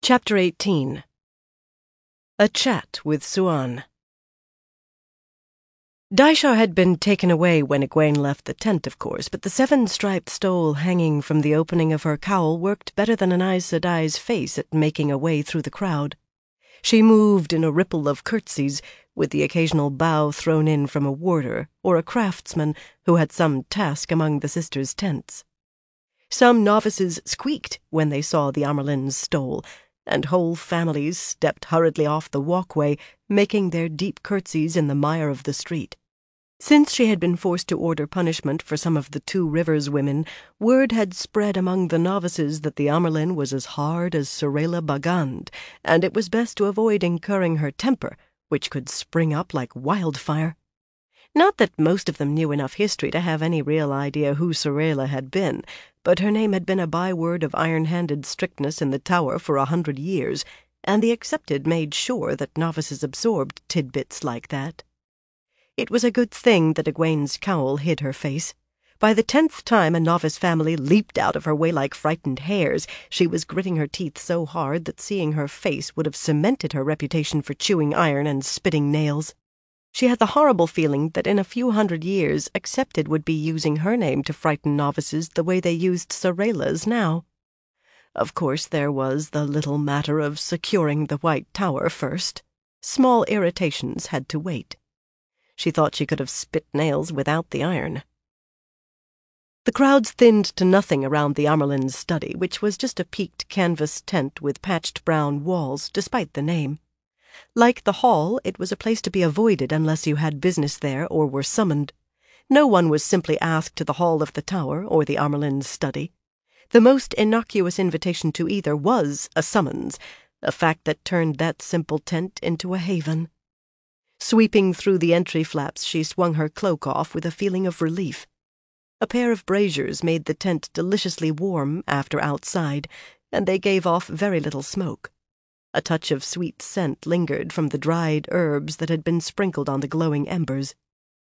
Chapter 18. A Chat with Siuan. Daishar had been taken away when Egwene left the tent, of course, but the 7-striped stole hanging from the opening of her cowl worked better than an Aes Sedai's face at making a way through the crowd. She moved in a ripple of curtsies, with the occasional bow thrown in from a warder or a craftsman who had some task among the sisters' tents. Some novices squeaked when they saw the Amyrlin's stole, and whole families stepped hurriedly off the walkway, making their deep curtsies in the mire of the street. Since she had been forced to order punishment for some of the Two Rivers women, word had spread among the novices that the Amyrlin was as hard as Sorela Bagand, and it was best to avoid incurring her temper, which could spring up like wildfire. Not that most of them knew enough history to have any real idea who Sorela had been, but her name had been a byword of iron-handed strictness in the tower for 100 years, and the accepted made sure that novices absorbed tidbits like that. It was a good thing that Egwene's cowl hid her face. By the 10th time a novice family leaped out of her way like frightened hares, she was gritting her teeth so hard that seeing her face would have cemented her reputation for chewing iron and spitting nails. She had the horrible feeling that in a few 100 years Accepted would be using her name to frighten novices the way they used Sorela's now. Of course, there was the little matter of securing the White Tower first. Small irritations had to wait. She thought she could have spit nails without the iron. The crowds thinned to nothing around the Amyrlin's study, which was just a peaked canvas tent with patched brown walls, despite the name. Like the hall, it was a place to be avoided unless you had business there or were summoned. No one was simply asked to the hall of the tower or the Amyrlin's study. The most innocuous invitation to either was a summons, a fact that turned that simple tent into a haven. Sweeping through the entry flaps, she swung her cloak off with a feeling of relief. A pair of braziers made the tent deliciously warm after outside, and they gave off very little smoke. A touch of sweet scent lingered from the dried herbs that had been sprinkled on the glowing embers.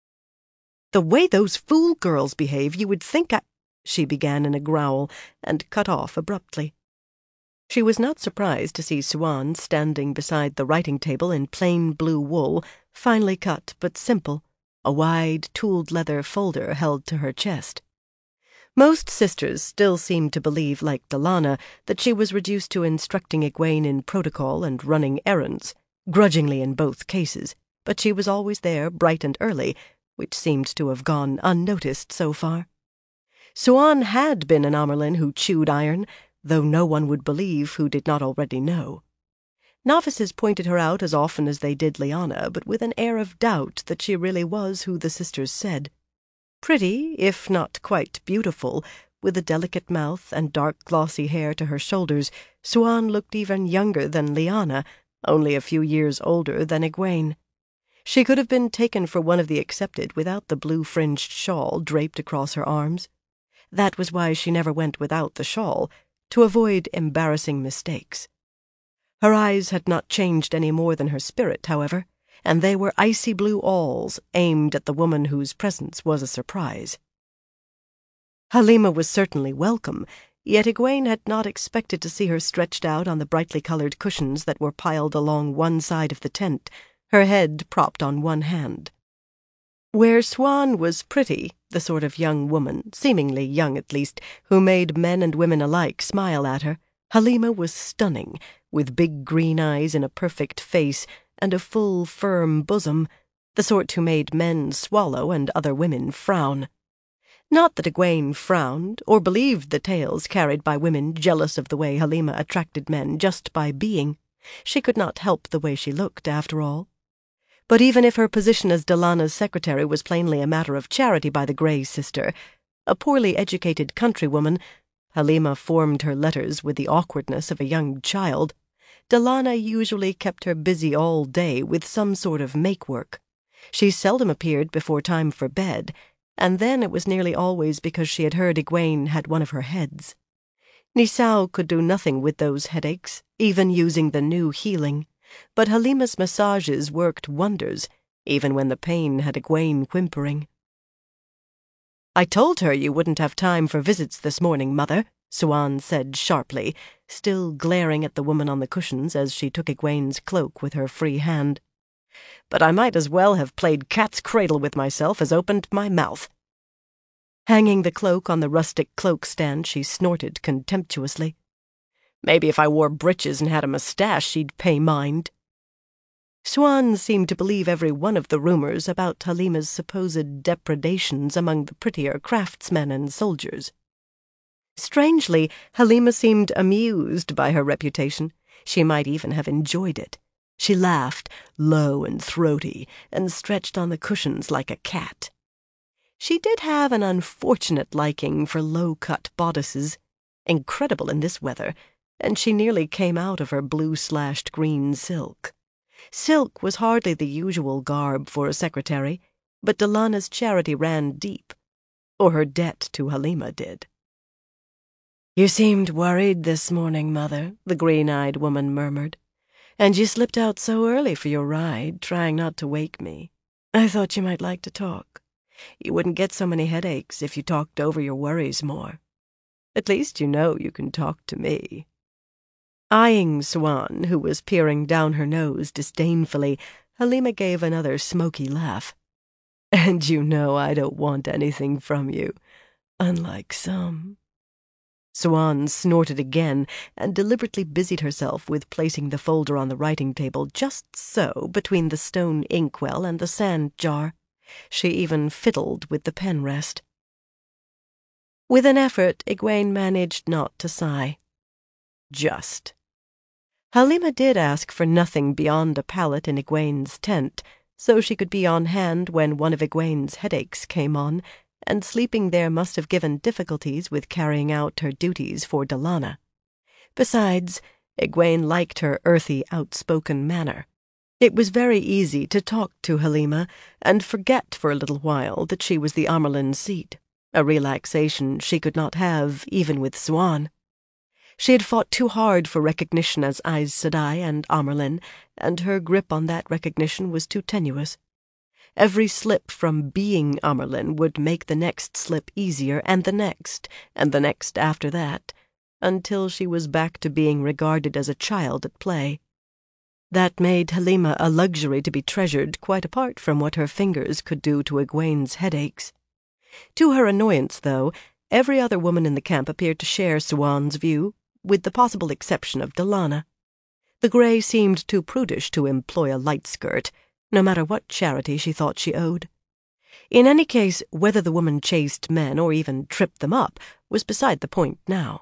"The way those fool girls behave, you would think she began in a growl, and cut off abruptly. She was not surprised to see Siuan standing beside the writing table in plain blue wool, finely cut but simple, a wide, tooled leather folder held to her chest. Most sisters still seemed to believe, like Dallana, that she was reduced to instructing Egwene in protocol and running errands, grudgingly in both cases, but she was always there, bright and early, which seemed to have gone unnoticed so far. Siuan had been an Amyrlin who chewed iron, though no one would believe who did not already know. Novices pointed her out as often as they did Lyanna, but with an air of doubt that she really was who the sisters said. Pretty, if not quite beautiful, with a delicate mouth and dark glossy hair to her shoulders, Siuan looked even younger than Lyanna, only a few years older than Egwene. She could have been taken for one of the Accepted without the blue-fringed shawl draped across her arms. That was why she never went without the shawl, to avoid embarrassing mistakes. Her eyes had not changed any more than her spirit, however, and they were icy blue awls aimed at the woman whose presence was a surprise. Halima was certainly welcome, yet Egwene had not expected to see her stretched out on the brightly colored cushions that were piled along one side of the tent, her head propped on one hand. Where Siuan was pretty, the sort of young woman, seemingly young at least, who made men and women alike smile at her, Halima was stunning, with big green eyes in a perfect face and a full, firm bosom, the sort who made men swallow and other women frown. Not that Egwene frowned, or believed the tales carried by women jealous of the way Halima attracted men just by being. She could not help the way she looked, after all. But even if her position as Dallana's secretary was plainly a matter of charity by the Grey sister, a poorly educated countrywoman, Halima formed her letters with the awkwardness of a young child. Dallana usually kept her busy all day with some sort of make-work. She seldom appeared before time for bed, and then it was nearly always because she had heard Egwene had one of her heads. Nisao could do nothing with those headaches, even using the new healing, but Halima's massages worked wonders, even when the pain had Egwene whimpering. "I told her you wouldn't have time for visits this morning, Mother," Siwan said sharply, still glaring at the woman on the cushions as she took Egwene's cloak with her free hand. "But I might as well have played cat's cradle with myself as opened my mouth." Hanging the cloak on the rustic cloak stand, she snorted contemptuously. "Maybe if I wore breeches and had a moustache, she'd pay mind." Siwan seemed to believe every one of the rumors about Halima's supposed depredations among the prettier craftsmen and soldiers. Strangely, Halima seemed amused by her reputation. She might even have enjoyed it. She laughed, low and throaty, and stretched on the cushions like a cat. She did have an unfortunate liking for low-cut bodices, incredible in this weather, and she nearly came out of her blue-slashed green silk. Silk was hardly the usual garb for a secretary, but Delana's charity ran deep, or her debt to Halima did. "You seemed worried this morning, Mother," the green-eyed woman murmured. "And you slipped out so early for your ride, trying not to wake me. I thought you might like to talk. You wouldn't get so many headaches if you talked over your worries more. At least you know you can talk to me." Eyeing Siwan, who was peering down her nose disdainfully, Halima gave another smoky laugh. "And you know I don't want anything from you, unlike some." Siwan snorted again and deliberately busied herself with placing the folder on the writing table just so between the stone inkwell and the sand jar. She even fiddled with the pen rest. With an effort, Egwene managed not to sigh. Just. Halima did ask for nothing beyond a pallet in Egwene's tent, so she could be on hand when one of Egwene's headaches came on, and sleeping there must have given difficulties with carrying out her duties for Delana. Besides, Egwene liked her earthy, outspoken manner. It was very easy to talk to Halima and forget for a little while that she was the Amyrlin seat, a relaxation she could not have even with Siwan. She had fought too hard for recognition as Aes Sedai and Amyrlin, and her grip on that recognition was too tenuous. Every slip from being Amyrlin would make the next slip easier, and the next after that, until she was back to being regarded as a child at play. That made Halima a luxury to be treasured, quite apart from what her fingers could do to Egwene's headaches. To her annoyance, though, every other woman in the camp appeared to share Siwan's view, with the possible exception of Delana. The Grey seemed too prudish to employ a light skirt, no matter what charity she thought she owed. In any case, whether the woman chased men or even tripped them up was beside the point now.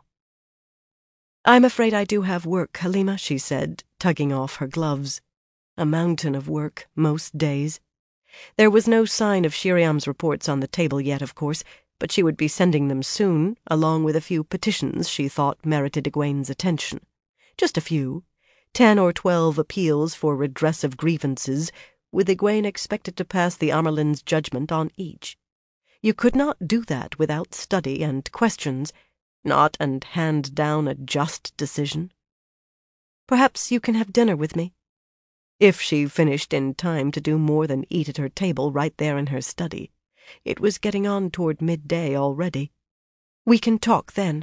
"I'm afraid I do have work, Halima," she said, tugging off her gloves. A mountain of work, most days. There was no sign of Shiriam's reports on the table yet, of course, but she would be sending them soon, along with a few petitions she thought merited Egwene's attention. Just a few. 10 or 12 appeals for redress of grievances, with Egwene expected to pass the Amyrlin's judgment on each. You could not do that without study and questions, not and hand down a just decision. "Perhaps you can have dinner with me." If she finished in time to do more than eat at her table right there in her study. It was getting on toward midday already. "We can talk then."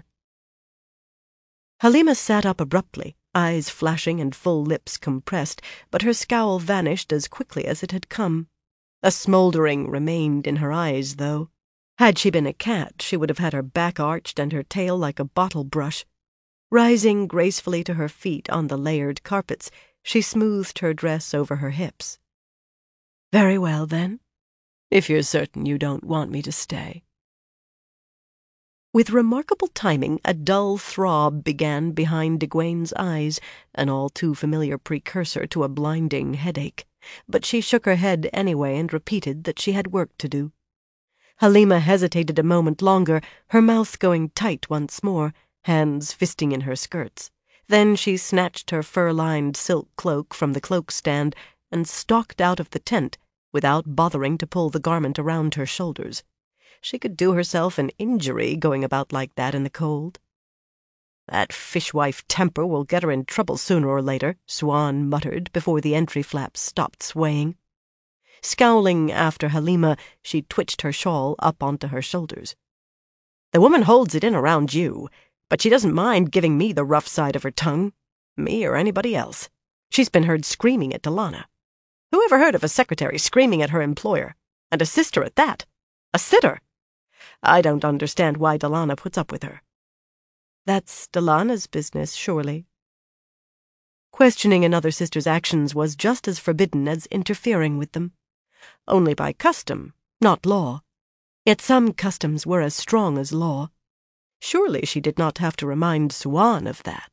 Halima sat up abruptly, eyes flashing and full lips compressed, but her scowl vanished as quickly as it had come. A smoldering remained in her eyes, though. Had she been a cat, she would have had her back arched and her tail like a bottle brush. Rising gracefully to her feet on the layered carpets, she smoothed her dress over her hips. "Very well, then, if you're certain you don't want me to stay." With remarkable timing, a dull throb began behind Egwene's eyes, an all-too-familiar precursor to a blinding headache, but she shook her head anyway and repeated that she had work to do. Halima hesitated a moment longer, her mouth going tight once more, hands fisting in her skirts. Then she snatched her fur-lined silk cloak from the cloak-stand and stalked out of the tent without bothering to pull the garment around her shoulders. She could do herself an injury going about like that in the cold. "That fishwife temper will get her in trouble sooner or later," Siwan muttered before the entry flaps stopped swaying. Scowling after Halima, she twitched her shawl up onto her shoulders. "The woman holds it in around you, But she doesn't mind giving me the rough side of her tongue. Me or anybody else. She's been heard screaming at Delana. Who ever heard of a secretary screaming at her employer? And a sister at that? A sitter? I don't understand why Delana puts up with her. That's Delana's business, surely. Questioning another sister's actions was just as forbidden as interfering with them. Only by custom, not law. Yet some customs were as strong as law. Surely she did not have to remind Siuan of that.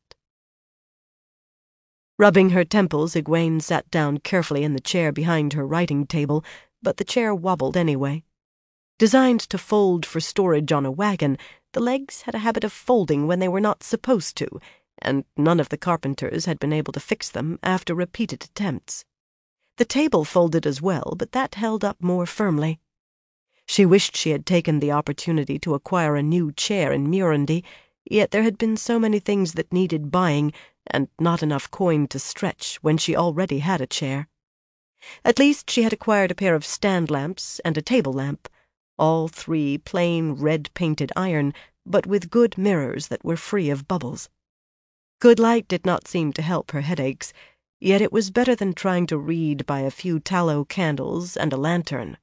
Rubbing her temples, Egwene sat down carefully in the chair behind her writing table, but the chair wobbled anyway. Designed to fold for storage on a wagon, the legs had a habit of folding when they were not supposed to, and none of the carpenters had been able to fix them after repeated attempts. The table folded as well, but that held up more firmly. She wished she had taken the opportunity to acquire a new chair in Murundi, yet there had been so many things that needed buying, and not enough coin to stretch when she already had a chair. At least she had acquired a pair of stand lamps and a table lamp, all three plain red-painted iron, but with good mirrors that were free of bubbles. Good light did not seem to help her headaches, yet it was better than trying to read by a few tallow candles and a lantern.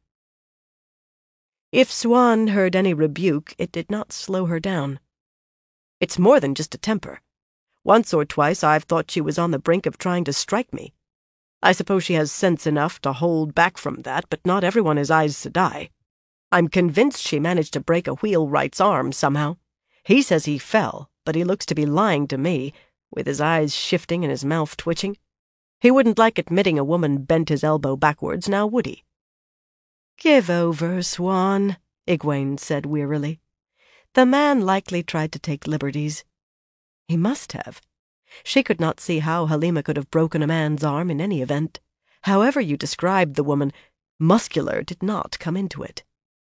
If Siuan heard any rebuke, it did not slow her down. It's more than just a temper. Once or twice I've thought she was on the brink of trying to strike me. I suppose she has sense enough to hold back from that, but not everyone is Aes Sedai. I'm convinced she managed to break a wheelwright's arm somehow. He says he fell, but he looks to be lying to me, with his eyes shifting and his mouth twitching. He wouldn't like admitting a woman bent his elbow backwards, now would he? "Give over, Siuan," Egwene said wearily. "The man likely tried to take liberties." He must have. She could not see how Halima could have broken a man's arm in any event. However you described the woman, muscular did not come into it.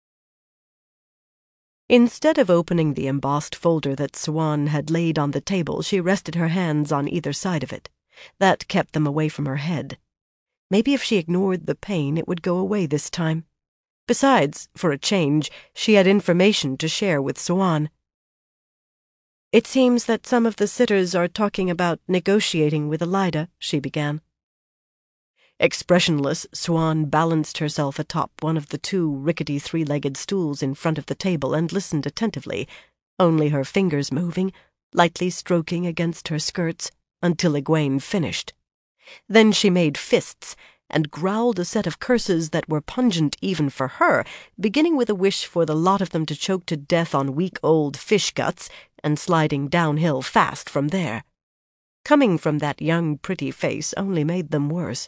Instead of opening the embossed folder that Siuan had laid on the table, she rested her hands on either side of it. That kept them away from her head. Maybe if she ignored the pain, it would go away this time. Besides, for a change, she had information to share with Siuan. "It seems that some of the sitters are talking about negotiating with Elaida," she began. Expressionless, Siuan balanced herself atop one of the two rickety three-legged stools in front of the table and listened attentively, only her fingers moving, lightly stroking against her skirts, until Egwene finished. Then she made fists and growled a set of curses that were pungent even for her, beginning with a wish for the lot of them to choke to death on weak old fish guts and sliding downhill fast from there. Coming from that young, pretty face only made them worse.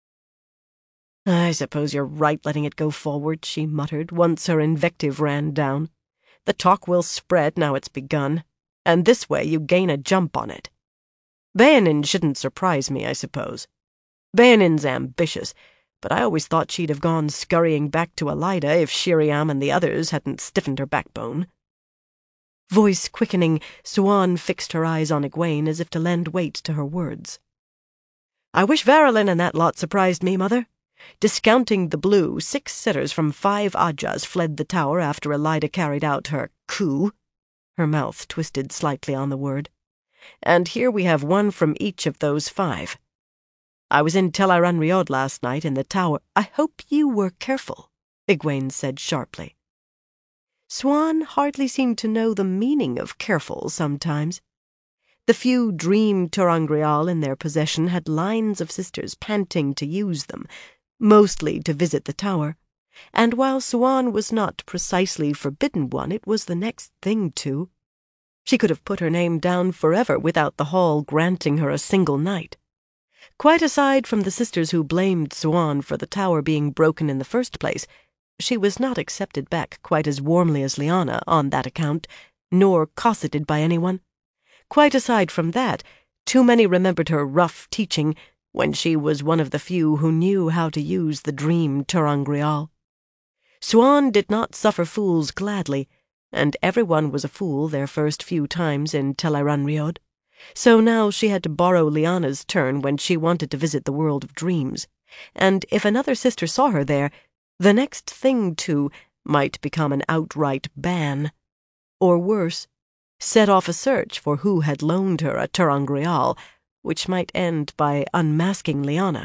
"I suppose you're right letting it go forward," she muttered, once her invective ran down. "The talk will spread now it's begun, and this way you gain a jump on it. Bayonne shouldn't surprise me, I suppose. Bayonne's ambitious, but I always thought she'd have gone scurrying back to Elaida if Sheriam and the others hadn't stiffened her backbone." Voice quickening, Siuan fixed her eyes on Egwene as if to lend weight to her words. "I wish Verilyn and that lot surprised me, Mother. Discounting the blue, 6 sitters from 5 Ajahs fled the tower after Elaida carried out her coup." Her mouth twisted slightly on the word. "And here we have one from each of those 5. I was in Tel'aran'rhiod Rhiod last night in the tower." "I hope you were careful," Egwene said sharply. Siuan hardly seemed to know the meaning of careful sometimes. The few dream ter'angreal in their possession had lines of sisters panting to use them, mostly to visit the tower, and while Siuan was not precisely forbidden one, it was the next thing to. She could have put her name down forever without the hall granting her a single night. Quite aside from the sisters who blamed Siuan for the tower being broken in the first place, she was not accepted back quite as warmly as Lyanna on that account, nor cosseted by anyone. Quite aside from that, too many remembered her rough teaching when she was one of the few who knew how to use the dream ter'angreal. Siuan did not suffer fools gladly, and everyone was a fool their first few times in Tel'aran'rhiod. So now she had to borrow Lyanna's turn when she wanted to visit the world of dreams, and if another sister saw her there, the next thing to might become an outright ban. Or worse, set off a search for who had loaned her a ter'angreal, which might end by unmasking Lyanna.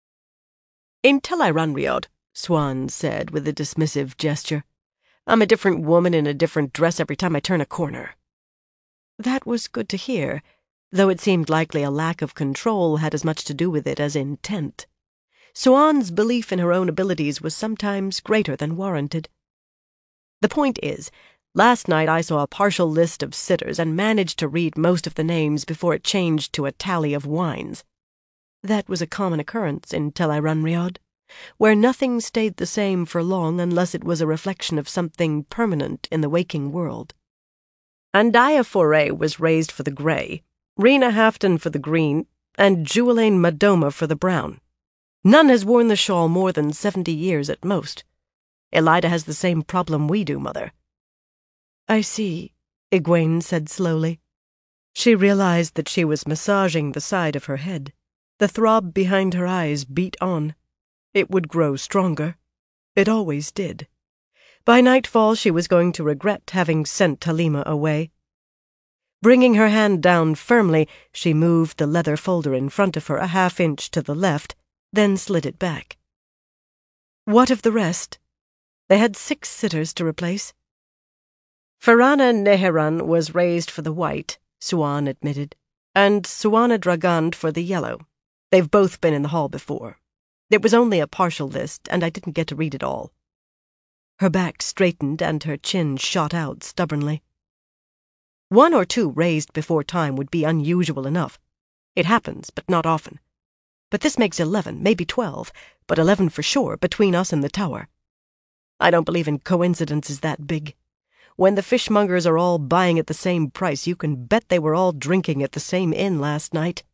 "In Tel'aran'rhiod," Siuan said with a dismissive gesture. "I'm a different woman in a different dress every time I turn a corner." That was good to hear, though it seemed likely a lack of control had as much to do with it as intent. Siuan's belief in her own abilities was sometimes greater than warranted. "The point is, last night I saw a partial list of sitters and managed to read most of the names before it changed to a tally of wines. That was a common occurrence in Tel'aran'rhiod, where nothing stayed the same for long unless it was a reflection of something permanent in the waking world. Andaya Foray was raised for the grey, Rena Hafton for the green, and Jewelaine Madoma for the brown. None has worn the shawl more than 70 years at most. Elida has the same problem we do, Mother." "I see," Egwene said slowly. She realized that she was massaging the side of her head. The throb behind her eyes beat on. It would grow stronger. It always did. By nightfall she was going to regret having sent Talimah away. Bringing her hand down firmly, she moved the leather folder in front of her a half-inch to the left, then slid it back. "What of the rest?" They had 6 sitters to replace. "Ferrana Neheran was raised for the white," Siuan admitted, "and Suana Dragand for the yellow. They've both been in the hall before. It was only a partial list, and I didn't get to read it all." Her back straightened and her chin shot out stubbornly. 1 or 2 raised before time would be unusual enough. It happens, but not often. But this makes 11, maybe 12, but 11 for sure, between us and the tower. I don't believe in coincidences that big. When the fishmongers are all buying at the same price, you can bet they were all drinking at the same inn last night.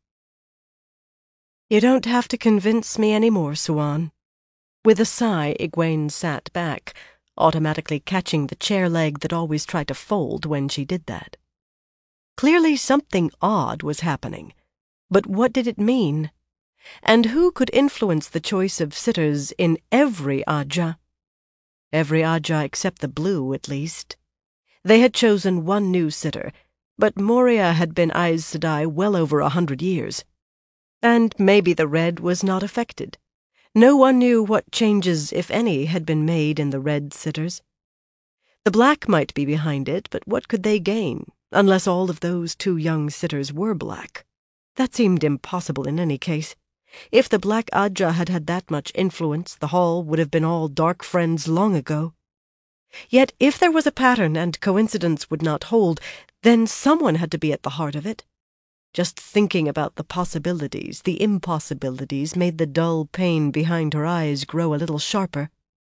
"You don't have to convince me any more, Siuan." With a sigh, Egwene sat back, automatically catching the chair leg that always tried to fold when she did that. Clearly something odd was happening, but what did it mean? And who could influence the choice of sitters in every Ajah? Every Ajah except the blue, at least. They had chosen 1 new sitter, but Moria had been Aes Sedai well over 100 years. And maybe the red was not affected. No one knew what changes, if any, had been made in the red sitters. The black might be behind it, but what could they gain, unless all of those 2 young sitters were black? That seemed impossible in any case. If the Black Ajah had had that much influence, the hall would have been all dark friends long ago. Yet if there was a pattern and coincidence would not hold, then someone had to be at the heart of it. Just thinking about the possibilities, the impossibilities, made the dull pain behind her eyes grow a little sharper.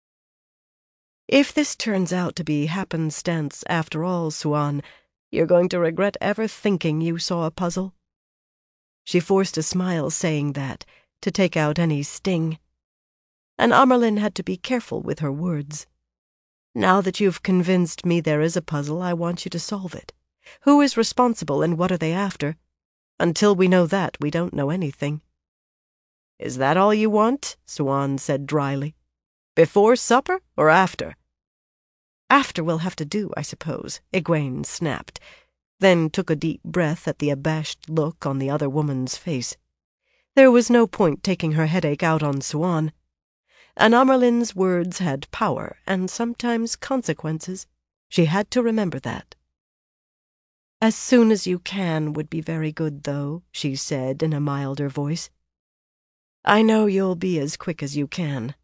"If this turns out to be happenstance after all, Siuan, you're going to regret ever thinking you saw a puzzle." She forced a smile saying that, to take out any sting. And Amyrlin had to be careful with her words. "Now that you've convinced me there is a puzzle, I want you to solve it. Who is responsible and what are they after? Until we know that, we don't know anything." "Is that all you want?" Siuan said dryly. "Before supper or after?" "After will have to do, I suppose," Egwene snapped, then took a deep breath at the abashed look on the other woman's face. There was no point taking her headache out on Siuan. And Amyrlin's words had power and sometimes consequences. She had to remember that. "As soon as you can would be very good, though," she said in a milder voice. "I know you'll be as quick as you can."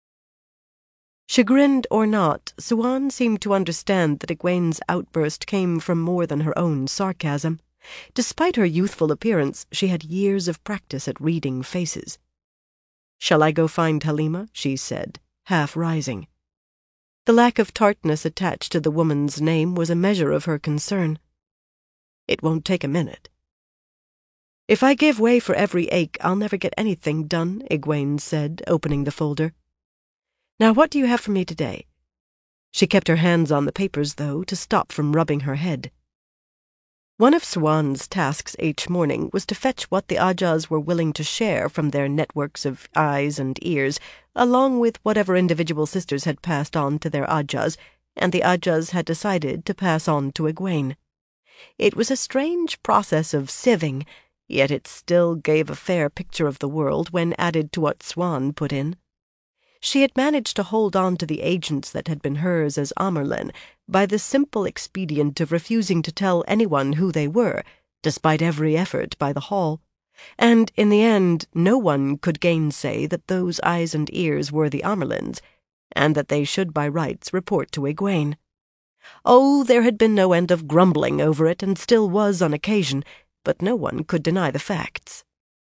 Chagrined or not, Siuan seemed to understand that Egwene's outburst came from more than her own sarcasm. Despite her youthful appearance, she had years of practice at reading faces. "Shall I go find Talimah?" she said, half rising. The lack of tartness attached to the woman's name was a measure of her concern. "It won't take a minute." "If I give way for every ache, I'll never get anything done," Egwene said, opening the folder. "Now what do you have for me today?" She kept her hands on the papers, though, to stop from rubbing her head. One of Siuan's tasks each morning was to fetch what the Ajahs were willing to share from their networks of eyes and ears, along with whatever individual sisters had passed on to their Ajahs, and the Ajahs had decided to pass on to Egwene. It was a strange process of sieving, yet it still gave a fair picture of the world when added to what Swann put in. She had managed to hold on to the agents that had been hers as Amyrlin by the simple expedient of refusing to tell anyone who they were, despite every effort by the Hall, and in the end no one could gainsay that those eyes and ears were the Amyrlins, and that they should by rights report to Egwene. Oh, there had been no end of grumbling over it, and still was on occasion, but no one could deny the facts.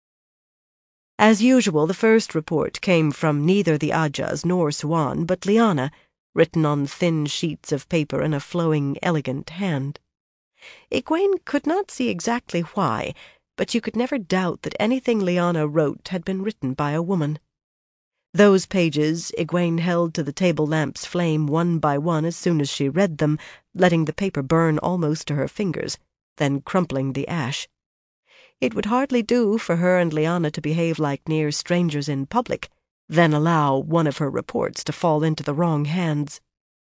As usual, the first report came from neither the Ajahs nor Swann, but Lyanna, written on thin sheets of paper in a flowing, elegant hand. Egwene could not see exactly why, but you could never doubt that anything Lyanna wrote had been written by a woman. Those pages Egwene held to the table lamp's flame one by one as soon as she read them, letting the paper burn almost to her fingers, then crumpling the ash. It would hardly do for her and Lyanna to behave like near strangers in public, then allow one of her reports to fall into the wrong hands.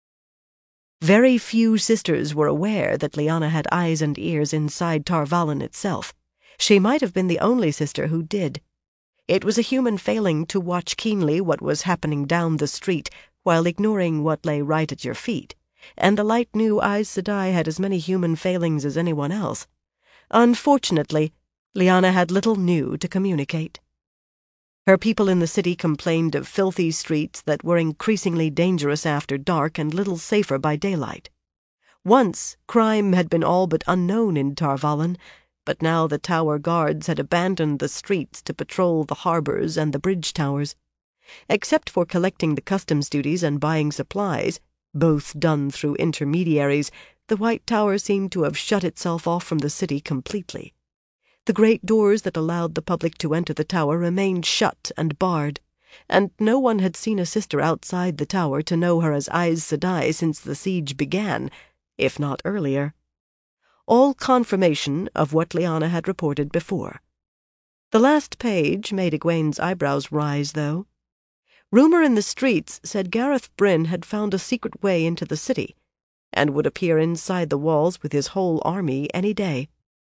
Very few sisters were aware that Lyanna had eyes and ears inside Tar Valon itself. She might have been the only sister who did. It was a human failing to watch keenly what was happening down the street while ignoring what lay right at your feet, and the light new Aes Sedai had as many human failings as anyone else. Unfortunately, Lyanna had little new to communicate. Her people in the city complained of filthy streets that were increasingly dangerous after dark and little safer by daylight. Once, crime had been all but unknown in Tar Valon, but now the tower guards had abandoned the streets to patrol the harbors and the bridge towers. Except for collecting the customs duties and buying supplies, both done through intermediaries, the White Tower seemed to have shut itself off from the city completely. The great doors that allowed the public to enter the tower remained shut and barred, and no one had seen a sister outside the tower to know her as Aes Sedai since the siege began, if not earlier. All confirmation of what Lyanna had reported before. The last page made Egwene's eyebrows rise, though. Rumor in the streets said Gareth Bryn had found a secret way into the city, and would appear inside the walls with his whole army any day.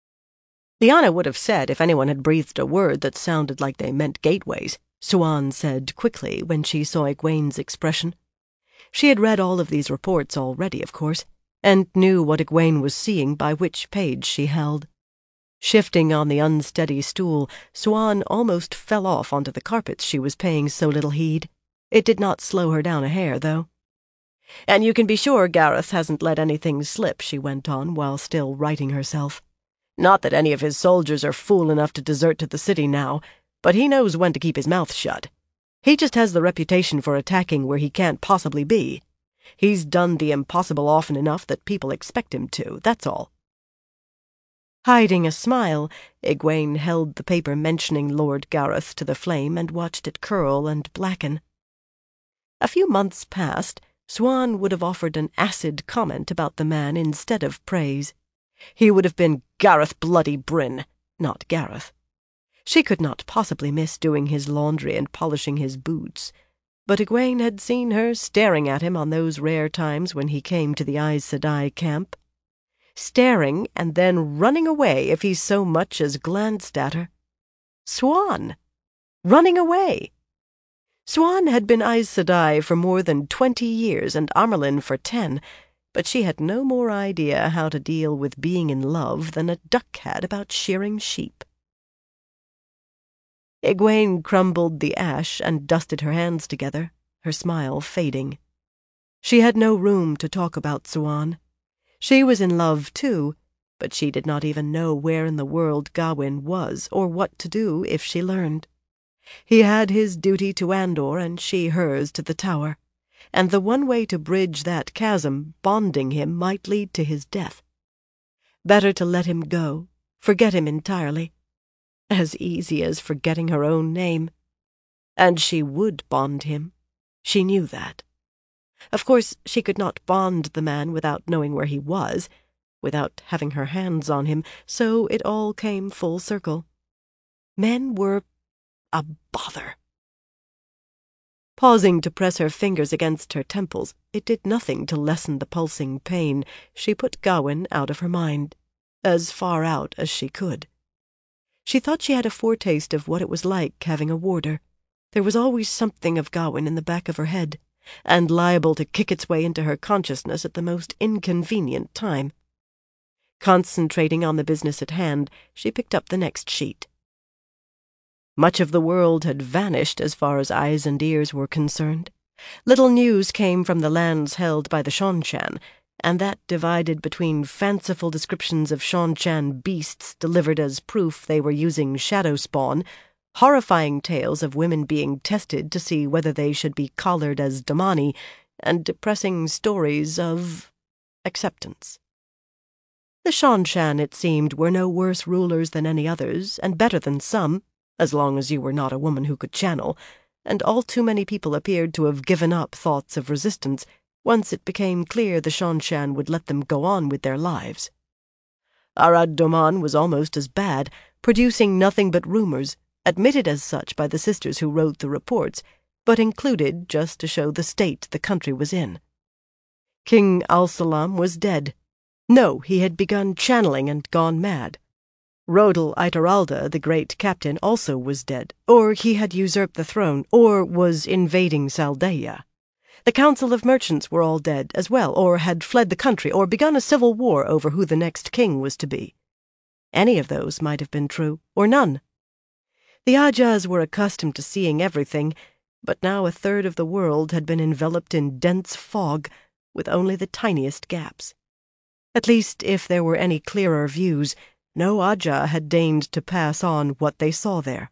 Lyanna would have said if anyone had breathed a word that sounded like they meant gateways, Swann said quickly when she saw Egwene's expression. She had read all of these reports already, of course, and knew what Egwene was seeing by which page she held. Shifting on the unsteady stool, Swann almost fell off onto the carpets she was paying so little heed. It did not slow her down a hair, though. "And you can be sure Gareth hasn't let anything slip," she went on, while still righting herself. "Not that any of his soldiers are fool enough to desert to the city now, but he knows when to keep his mouth shut. He just has the reputation for attacking where he can't possibly be. He's done the impossible often enough that people expect him to, that's all." Hiding a smile, Egwene held the paper mentioning Lord Gareth to the flame and watched it curl and blacken. A few months past, Swann would have offered an acid comment about the man instead of praise. He would have been Gareth bloody Bryn, not Gareth. She could not possibly miss doing his laundry and polishing his boots, but Egwene had seen her staring at him on those rare times when he came to the Aes Sedai camp. Staring and then running away if he so much as glanced at her. Swann! Running away! Swann had been Aes Sedai for more than 20 years and Amyrlin for 10, but she had no more idea how to deal with being in love than a duck had about shearing sheep. Egwene crumbled the ash and dusted her hands together, her smile fading. She had no room to talk about Swann. She was in love, too, but she did not even know where in the world Gawyn was or what to do if she learned. He had his duty to Andor and she hers to the Tower, and the one way to bridge that chasm, bonding him, might lead to his death. Better to let him go, forget him entirely. As easy as forgetting her own name. And she would bond him. She knew that. Of course, she could not bond the man without knowing where he was, without having her hands on him, so it all came full circle. Men were a bother. Pausing to press her fingers against her temples, it did nothing to lessen the pulsing pain. She put Gawyn out of her mind. as far out as she could. She thought she had a foretaste of what it was like having a warder. There was always something of Gawain in the back of her head, and liable to kick its way into her consciousness at the most inconvenient time. Concentrating on the business at hand, she picked up the next sheet. Much of the world had vanished as far as eyes and ears were concerned. Little news came from the lands held by the Seanchan, and that divided between fanciful descriptions of Seanchan beasts delivered as proof they were using shadow spawn, horrifying tales of women being tested to see whether they should be collared as Damani, and depressing stories of acceptance. The Seanchan, it seemed, were no worse rulers than any others, and better than some, as long as you were not a woman who could channel, and all too many people appeared to have given up thoughts of resistance once it became clear the Seanchan would let them go on with their lives. Arad Doman was almost as bad, producing nothing but rumors, admitted as such by the sisters who wrote the reports, but included just to show the state the country was in. King Al-Salam was dead. No, he had begun channeling and gone mad. Rodel Ituralda, the great captain, also was dead, or he had usurped the throne, or was invading Saldaea. The Council of Merchants were all dead as well, or had fled the country, or begun a civil war over who the next king was to be. Any of those might have been true, or none. The Ajahs were accustomed to seeing everything, but now a third of the world had been enveloped in dense fog, with only the tiniest gaps. At least, if there were any clearer views, no Ajah had deigned to pass on what they saw there.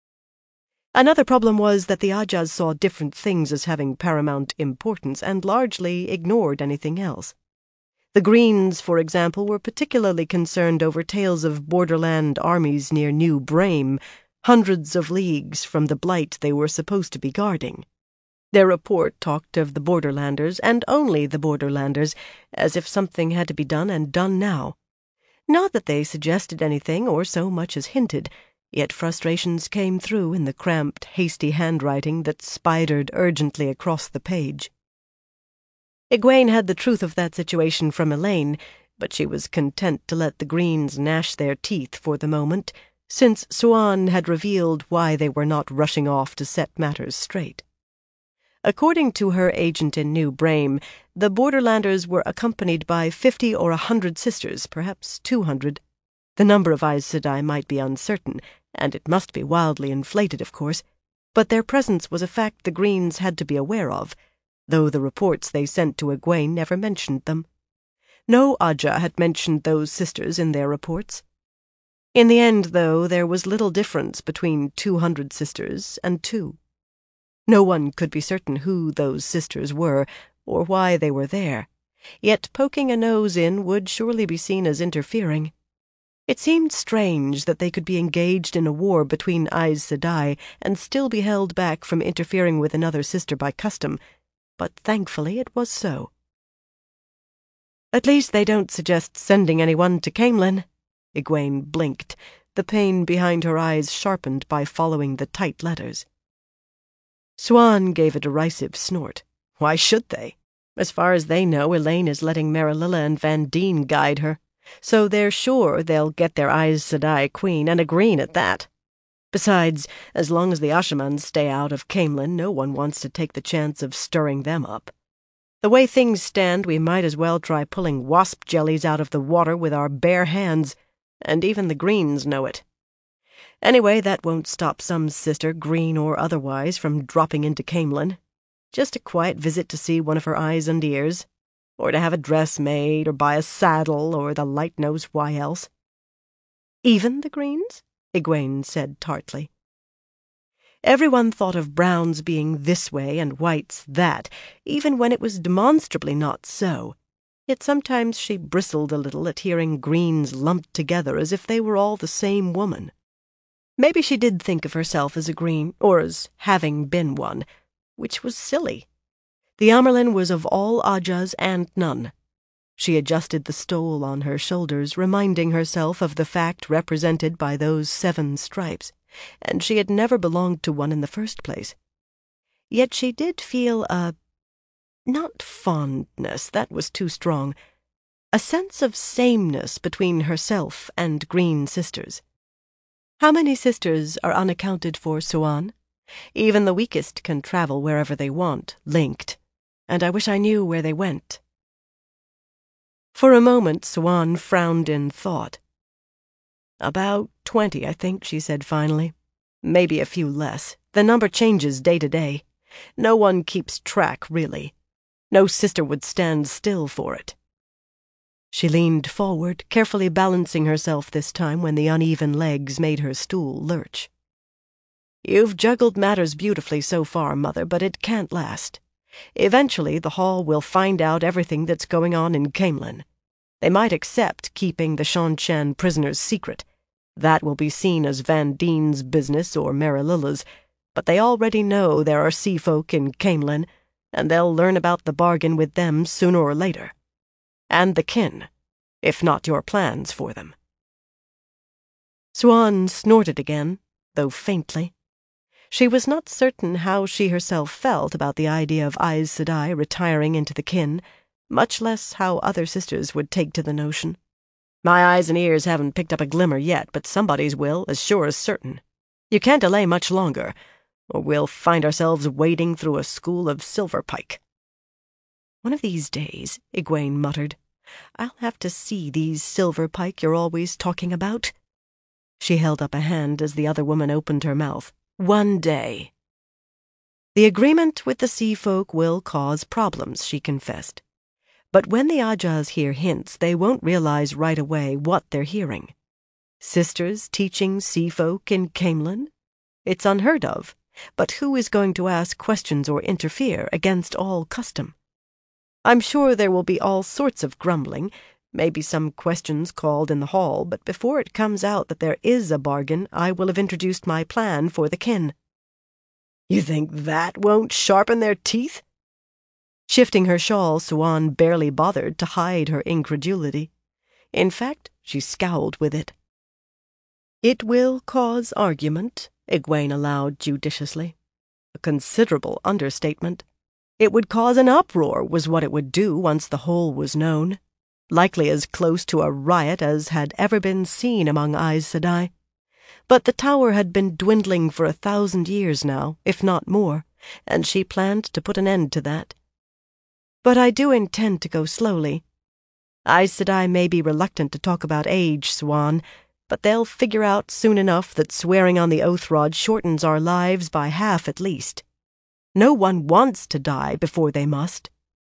Another problem was that the Ajahs saw different things as having paramount importance and largely ignored anything else. The Greens, for example, were particularly concerned over tales of borderland armies near New Brame, hundreds of leagues from the blight they were supposed to be guarding. Their report talked of the borderlanders, and only the borderlanders, as if something had to be done and done now. Not that they suggested anything or so much as hinted, yet frustrations came through in the cramped, hasty handwriting that spidered urgently across the page. Egwene had the truth of that situation from Elaine, but she was content to let the Greens gnash their teeth for the moment, since Siuan had revealed why they were not rushing off to set matters straight. According to her agent in New Brame, the Borderlanders were accompanied by 50 or 100 sisters, perhaps 200. The number of Aes Sedai might be uncertain, and it must be wildly inflated, of course, but their presence was a fact the Greens had to be aware of, though the reports they sent to Egwene never mentioned them. No Ajah had mentioned those sisters in their reports. In the end, though, there was little difference between 200 sisters and 2. No one could be certain who those sisters were, or why they were there, yet poking a nose in would surely be seen as interfering. It seemed strange that they could be engaged in a war between Aes Sedai and still be held back from interfering with another sister by custom, but thankfully it was so. "At least they don't suggest sending anyone to Caemlyn." Egwene blinked, the pain behind her eyes sharpened by following the tight letters. Siuan gave a derisive snort. Why should they? As far as they know, Elaine is letting Marililla and Vandene guide her, so they're sure they'll get their Aes Sedai queen, and a green at that. Besides, as long as the Ashamans stay out of Caemlyn, no one wants to take the chance of stirring them up. The way things stand, we might as well try pulling wasp jellies out of the water with our bare hands, and even the Greens know it. Anyway, that won't stop some sister, green or otherwise, from dropping into Caemlyn. Just a quiet visit to see one of her eyes and ears, or to have a dress made, or buy a saddle, or the light knows why else. "Even the Greens?" Egwene said tartly. Everyone thought of Browns being this way and Whites that, even when it was demonstrably not so. Yet sometimes she bristled a little at hearing Greens lumped together as if they were all the same woman. Maybe she did think of herself as a Green, or as having been one, which was silly. The Amyrlin was of all Ajahs and none. She adjusted the stole on her shoulders, reminding herself of the fact represented by those 7 stripes, and she had never belonged to one in the first place. Yet she did feel not fondness, that was too strong, a sense of sameness between herself and Green sisters. How many sisters are unaccounted for, Suan? Even the weakest can travel wherever they want, linked, and I wish I knew where they went. For a moment, Suan frowned in thought. "About 20, I think," she said finally. "Maybe a few less. The number changes day to day. No one keeps track, really. No sister would stand still for it." She leaned forward, carefully balancing herself this time when the uneven legs made her stool lurch. "You've juggled matters beautifully so far, Mother, but it can't last. Eventually the Hall will find out everything that's going on in Caemlyn. They might accept keeping the Seanchan prisoners secret. That will be seen as Van Dien's business or Marililla's, but they already know there are sea folk in Caemlyn, and they'll learn about the bargain with them sooner or later. And the kin, if not your plans for them." Suan snorted again, though faintly. She was not certain how she herself felt about the idea of Aes Sedai retiring into the kin, much less how other sisters would take to the notion. "My eyes and ears haven't picked up a glimmer yet, but somebody's will, as sure as certain. You can't delay much longer, or we'll find ourselves wading through a school of silverpike." "One of these days," Egwene muttered, "I'll have to see these silverpike you're always talking about." She held up a hand as the other woman opened her mouth. "One day." "The agreement with the sea folk will cause problems," she confessed. "But when the Ajahs hear hints, they won't realize right away what they're hearing. Sisters teaching sea folk in Caemlyn? It's unheard of, but who is going to ask questions or interfere against all custom? I'm sure there will be all sorts of grumbling, maybe some questions called in the hall, but before it comes out that there is a bargain, I will have introduced my plan for the kin." "You think that won't sharpen their teeth?" Shifting her shawl, Suan barely bothered to hide her incredulity. In fact, she scowled with it. "It will cause argument," Egwene allowed judiciously. "A considerable understatement. It would cause an uproar, was what it would do once the whole was known. Likely as close to a riot as had ever been seen among Aes Sedai. But the tower had been dwindling for 1,000 years now, if not more, and she planned to put an end to that. But I do intend to go slowly. Aes Sedai may be reluctant to talk about age, Suan, but they'll figure out soon enough that swearing on the oath rod shortens our lives by half at least. No one wants to die before they must."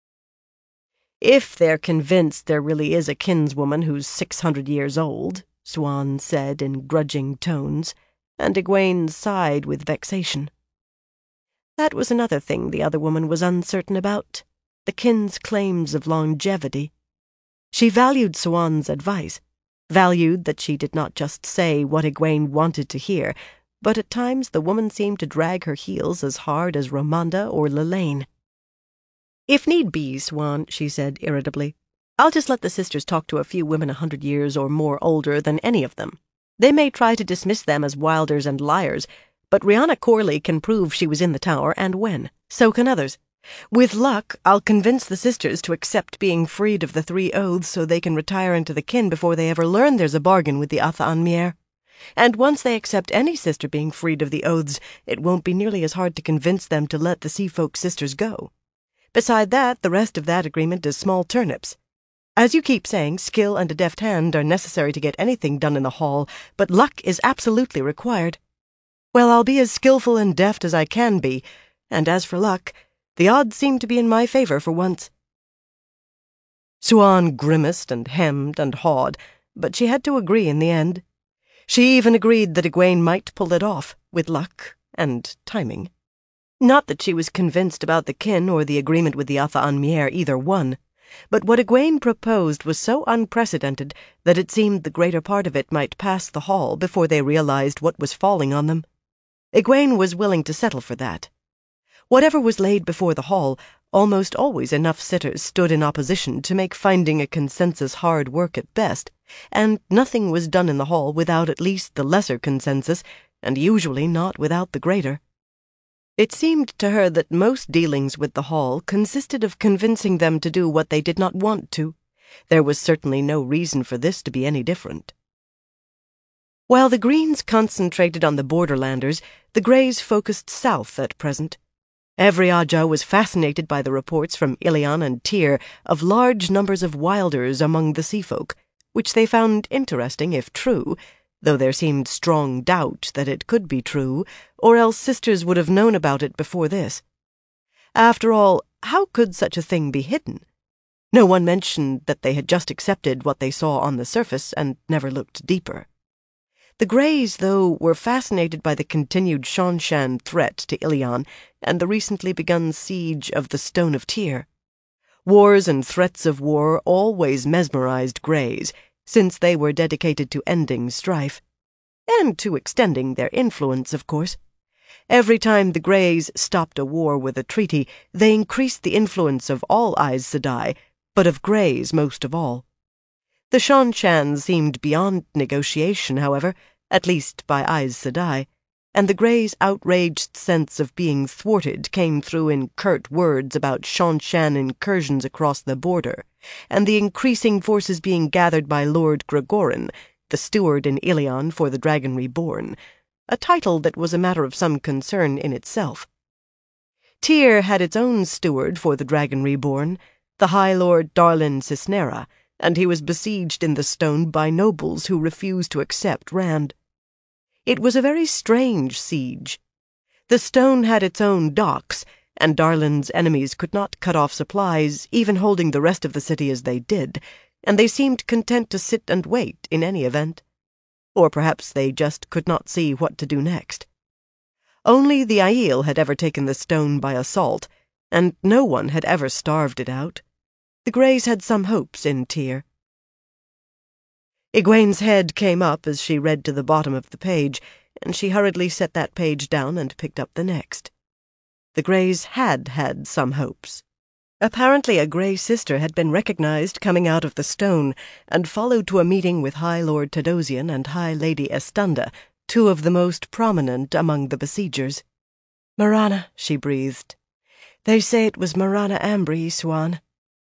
"If they're convinced there really is a kinswoman who's 600 years old," Suan said in grudging tones, and Egwene sighed with vexation. That was another thing the other woman was uncertain about, the kin's claims of longevity. She valued Suan's advice, valued that she did not just say what Egwene wanted to hear, but at times the woman seemed to drag her heels as hard as Ramonda or Lelaine. "If need be, Suan," she said irritably, "I'll just let the sisters talk to a few women 100 years or more older than any of them. They may try to dismiss them as wilders and liars, but Rihanna Corley can prove she was in the tower and when. So can others. With luck, I'll convince the sisters to accept being freed of the 3 oaths so they can retire into the kin before they ever learn there's a bargain with the Atha Anmier. And once they accept any sister being freed of the oaths, it won't be nearly as hard to convince them to let the sea folk sisters go. Beside that, the rest of that agreement is small turnips. As you keep saying, skill and a deft hand are necessary to get anything done in the hall, but luck is absolutely required. Well, I'll be as skillful and deft as I can be, and as for luck, the odds seem to be in my favor for once." Suan grimaced and hemmed and hawed, but she had to agree in the end. She even agreed that Egwene might pull it off, with luck and timing. Not that she was convinced about the kin or the agreement with the Atha Anmier, either one, but what Egwene proposed was so unprecedented that it seemed the greater part of it might pass the hall before they realized what was falling on them. Egwene was willing to settle for that. Whatever was laid before the hall, almost always enough sitters stood in opposition to make finding a consensus hard work at best, and nothing was done in the hall without at least the lesser consensus, and usually not without the greater. It seemed to her that most dealings with the hall consisted of convincing them to do what they did not want to, There was certainly no reason for this to be any different. While the Greens concentrated on the borderlanders, the Greys focused south at present. Every Ajah was fascinated by the reports from Ilion and Tyr of large numbers of wilders among the seafolk, which they found interesting if true, though there seemed strong doubt that it could be true, or else sisters would have known about it before this. After all, how could such a thing be hidden? No one mentioned that they had just accepted what they saw on the surface and never looked deeper. The Greys, though, were fascinated by the continued Seanchan threat to Ilion and the recently begun siege of the Stone of Tyr. Wars and threats of war always mesmerized Greys, since they were dedicated to ending strife. And to extending their influence, of course. Every time the Greys stopped a war with a treaty, they increased the influence of all Aes Sedai, but of Greys most of all. The Seanchan seemed beyond negotiation, however, at least by Aes Sedai, and the Greys' outraged sense of being thwarted came through in curt words about Seanchan incursions across the border, and the increasing forces being gathered by Lord Gregorin, the steward in Ilion for the Dragon Reborn, a title that was a matter of some concern in itself. Tyr had its own steward for the Dragon Reborn, the High Lord Darlin Cisnera, and he was besieged in the stone by nobles who refused to accept Rand. It was a very strange siege. The stone had its own docks, and Darlin's enemies could not cut off supplies, even holding the rest of the city as they did, and they seemed content to sit and wait in any event. Or perhaps they just could not see what to do next. Only the Aiel had ever taken the stone by assault, and no one had ever starved it out. The Greys had some hopes in Tyr. Egwene's head came up as she read to the bottom of the page, and she hurriedly set that page down and picked up the next. The Greys had had some hopes. Apparently a Grey sister had been recognized coming out of the stone, and followed to a meeting with High Lord Tadosian and High Lady Estunda, two of the most prominent among the besiegers. "Marana," she breathed. "They say it was Marana Ambry, Siuan."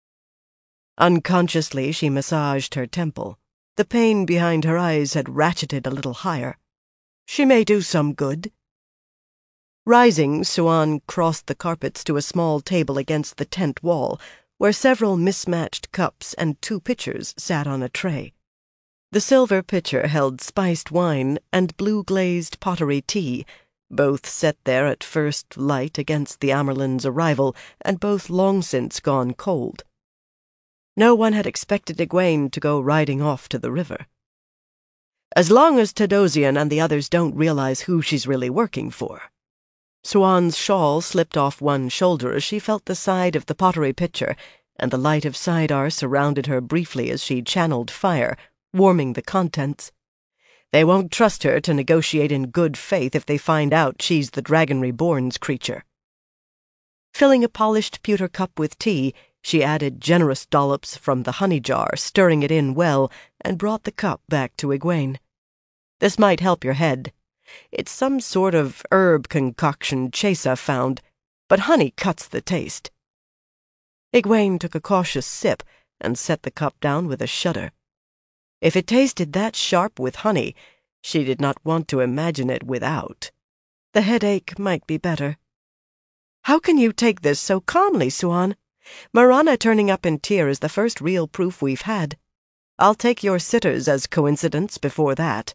Unconsciously she massaged her temple. The pain behind her eyes had ratcheted a little higher. "She may do some good." Rising, Siuan crossed the carpets to a small table against the tent wall, where several mismatched cups and 2 pitchers sat on a tray. The silver pitcher held spiced wine and blue-glazed pottery tea, both set there at first light against the Amyrlin's arrival, and both long since gone cold. No one had expected Egwene to go riding off to the river. "As long as Tadosian and the others don't realize who she's really working for." Siuan's shawl slipped off one shoulder as she felt the side of the pottery pitcher, and the light of Saidar surrounded her briefly as she channeled fire, warming the contents. "They won't trust her to negotiate in good faith if they find out she's the Dragon Reborn's creature." Filling a polished pewter cup with tea, she added generous dollops from the honey jar, stirring it in well, and brought the cup back to Egwene. "This might help your head. It's some sort of herb concoction Chesa found, but honey cuts the taste." Egwene took a cautious sip and set the cup down with a shudder. If it tasted that sharp with honey, she did not want to imagine it without. The headache might be better. "How can you take this so calmly, Siuan? Marana turning up in Tyr is the first real proof we've had. I'll take your sitters as coincidence before that."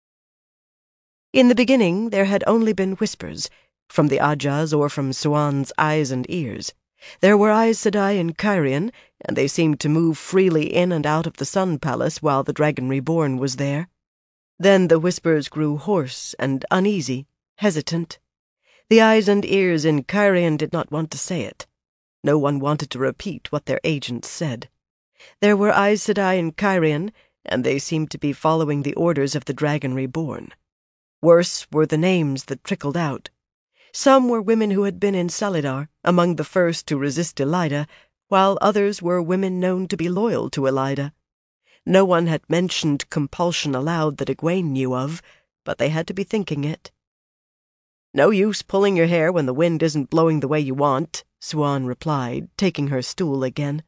In the beginning there had only been whispers, from the Ajahs or from Siuan's eyes and ears. There were Aes Sedai in Cairhien, and they seemed to move freely in and out of the Sun Palace while the Dragon Reborn was there. Then the whispers grew hoarse and uneasy, hesitant. The eyes and ears in Cairhien did not want to say it. No one wanted to repeat what their agents said. There were Aes Sedai in Cairhien, and they seemed to be following the orders of the Dragon Reborn. Worse were the names that trickled out. Some were women who had been in Salidar, among the first to resist Elaida, while others were women known to be loyal to Elaida. No one had mentioned compulsion aloud that Egwene knew of, but they had to be thinking it. "No use pulling your hair when the wind isn't blowing the way you want," Siuan replied, taking her stool again.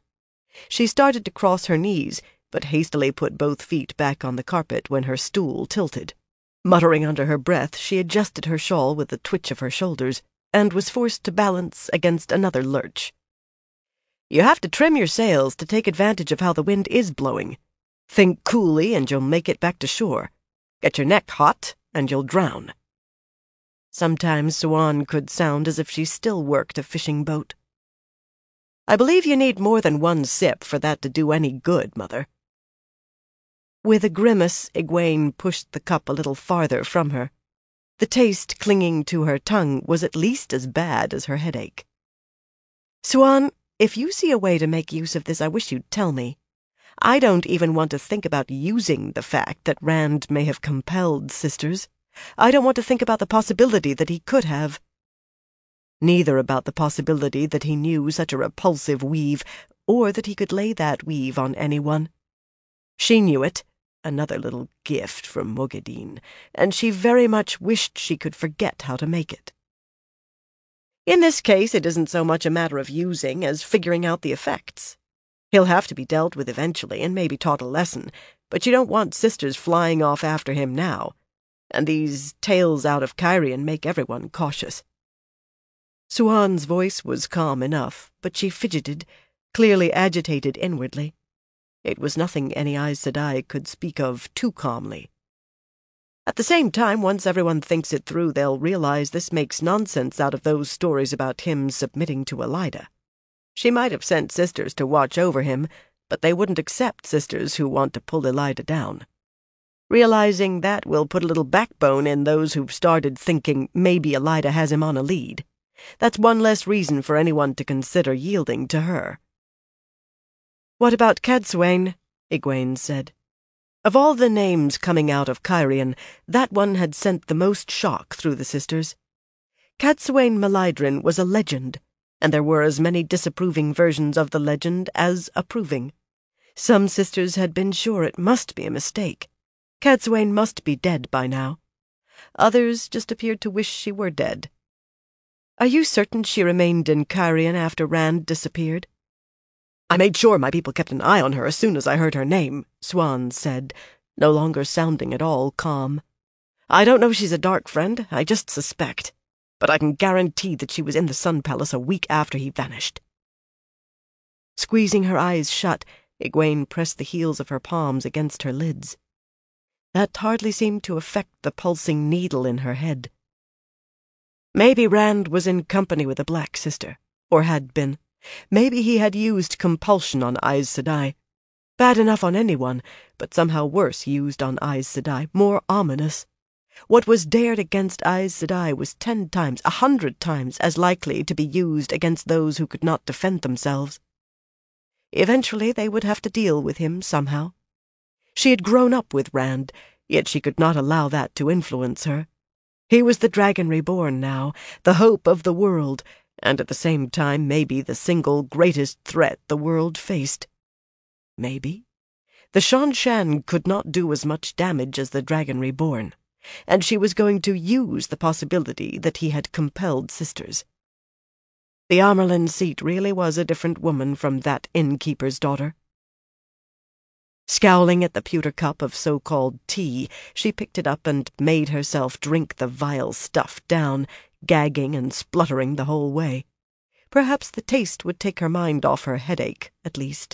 She started to cross her knees, but hastily put both feet back on the carpet when her stool tilted. Muttering under her breath, she adjusted her shawl with a twitch of her shoulders, and was forced to balance against another lurch. "You have to trim your sails to take advantage of how the wind is blowing. Think coolly and you'll make it back to shore. Get your neck hot and you'll drown." Sometimes Swan could sound as if she still worked a fishing boat. "I believe you need more than one sip for that to do any good, Mother." With a grimace, Egwene pushed the cup a little farther from her. The taste clinging to her tongue was at least as bad as her headache. "Swan, if you see a way to make use of this, I wish you'd tell me. I don't even want to think about using the fact that Rand may have compelled sisters. I don't want to think about the possibility that he could have. Neither about the possibility that he knew such a repulsive weave, or that he could lay that weave on anyone. She knew it, another little gift from Moghedien, and she very much wished she could forget how to make it. In this case, it isn't so much a matter of using as figuring out the effects. He'll have to be dealt with eventually and maybe taught a lesson, but you don't want sisters flying off after him now, and these tales out of Cairhien make everyone cautious." Swan's voice was calm enough, but she fidgeted, clearly agitated inwardly. It was nothing any Aes Sedai could speak of too calmly. At the same time, once everyone thinks it through, they'll realize this makes nonsense out of those stories about him submitting to Elaida. She might have sent sisters to watch over him, but they wouldn't accept sisters who want to pull Elaida down. Realizing that will put a little backbone in those who've started thinking maybe Elaida has him on a lead. That's one less reason for anyone to consider yielding to her. "What about Cadsuane?" Egwene said. Of all the names coming out of Cairhien, that one had sent the most shock through the sisters. Cadsuane Melaydrin was a legend, and there were as many disapproving versions of the legend as approving. Some sisters had been sure it must be a mistake. Cadsuane must be dead by now. Others just appeared to wish she were dead. "Are you certain she remained in Cairhien after Rand disappeared?" "I made sure my people kept an eye on her as soon as I heard her name," Swan said, no longer sounding at all calm. "I don't know she's a dark friend, I just suspect, but I can guarantee that she was in the Sun Palace a week after he vanished." Squeezing her eyes shut, Egwene pressed the heels of her palms against her lids. That hardly seemed to affect the pulsing needle in her head. Maybe Rand was in company with a Black Sister, or had been. Maybe he had used compulsion on Aes Sedai. Bad enough on anyone, but somehow worse used on Aes Sedai, more ominous. What was dared against Aes Sedai was 10 times, 100 times as likely to be used against those who could not defend themselves. Eventually they would have to deal with him somehow. She had grown up with Rand, yet she could not allow that to influence her. He was the Dragon Reborn now, the hope of the world, and at the same time maybe the single greatest threat the world faced. Maybe. The Shan-Shan could not do as much damage as the Dragon Reborn, and she was going to use the possibility that he had compelled sisters. The Amyrlin seat really was a different woman from that innkeeper's daughter. Scowling at the pewter cup of so-called tea, she picked it up and made herself drink the vile stuff down, gagging and spluttering the whole way. Perhaps the taste would take her mind off her headache, at least.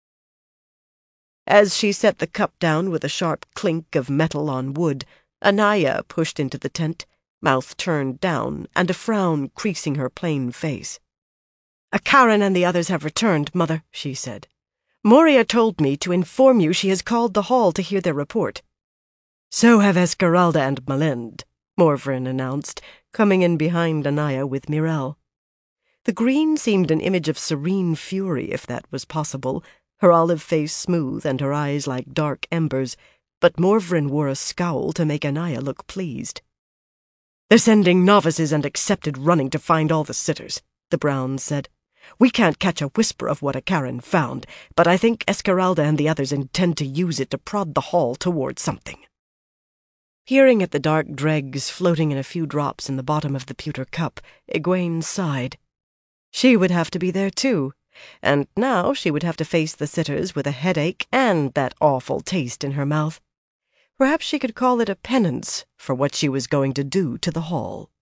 As she set the cup down with a sharp clink of metal on wood, Anaya pushed into the tent, mouth turned down and a frown creasing her plain face. "Akaran and the others have returned, Mother," she said. "Moria told me to inform you she has called the hall to hear their report." "So have Esmeralda and Malend," Morvryn announced, coming in behind Anaya with Myrelle. The green seemed an image of serene fury, if that was possible, her olive face smooth and her eyes like dark embers, but Morvryn wore a scowl to make Anaya look pleased. "They're sending novices and accepted running to find all the sitters," the Brown said. "We can't catch a whisper of what Akaran found, but I think Esmeralda and the others intend to use it to prod the hall toward something." Peering at the dark dregs floating in a few drops in the bottom of the pewter cup, Egwene sighed. She would have to be there too, And now she would have to face the sitters with a headache and that awful taste in her mouth. Perhaps she could call it a penance for what she was going to do to the Hall.